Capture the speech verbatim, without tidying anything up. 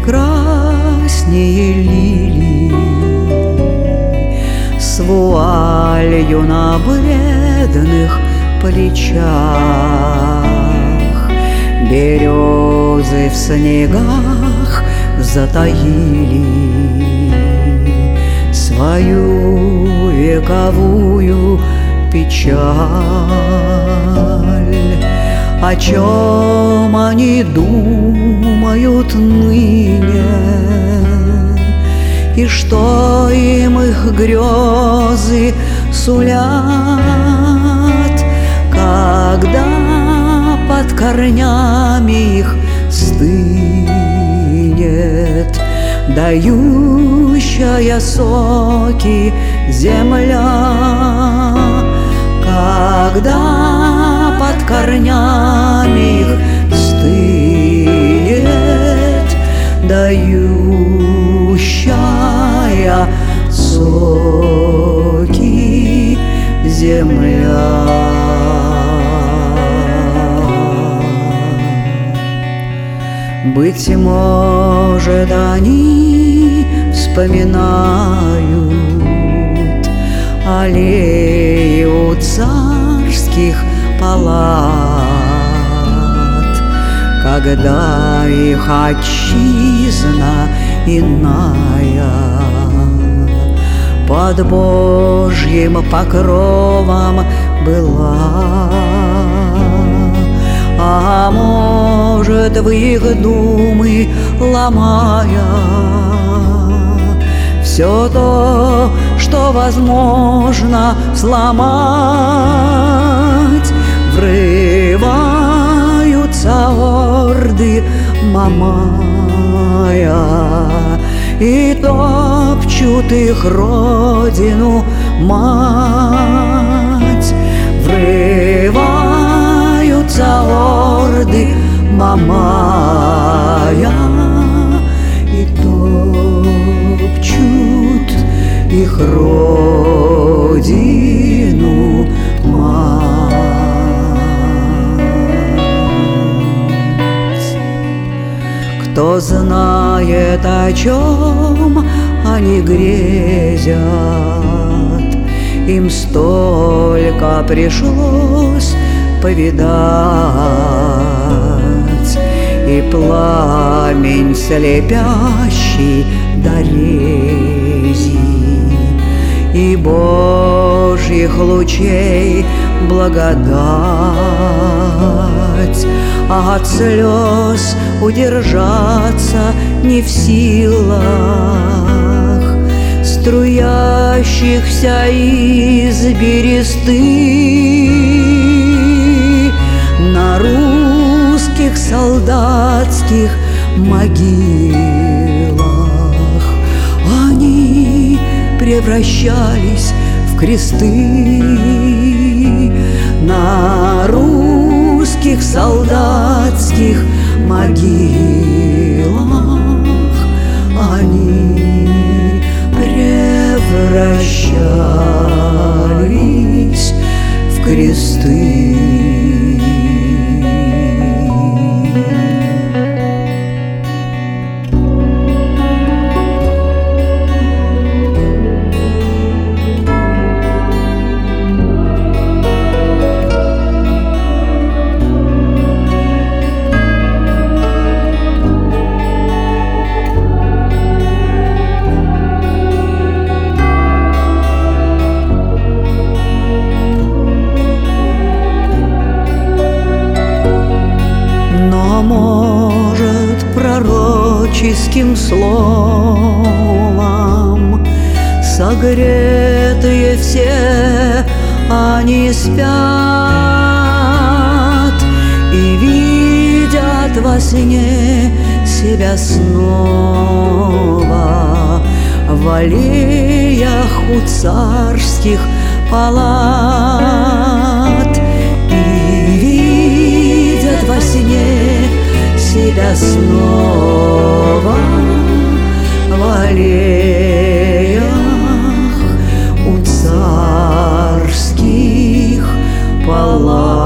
прекраснее лилий, с вуалью на бледных плечах. Березы в снегах затаили свою вековую печаль. О чем они думают ныне, и что им их грезы сулят, когда под корнями их стынет дающая соки земля, когда под корнями их стынет дающая соки земля. Быть может, они вспоминают аллею царских палат, когда их отчизна иная под Божьим покровом была. А может, в их думы ломая все то, что возможно сломать, врываются орды Мамая и топчут их родину мать. Врываются орды Мамая и топчут их родину мать. Кто знает, о чем они грезят, им столько пришлось повидать, и пламень слепящий дорези, и Божьих лучей благодать, а от слез удержаться не в силах, струящихся из бересты на русских солдатских могилах. Они превращались в кресты на русских солдатских могилах. Они превращались в кресты. Может, пророческим словом согретые все они спят и видят во сне себя снова в аллеях у царских палат, и видят во сне себя снова в аллеях у царских палат.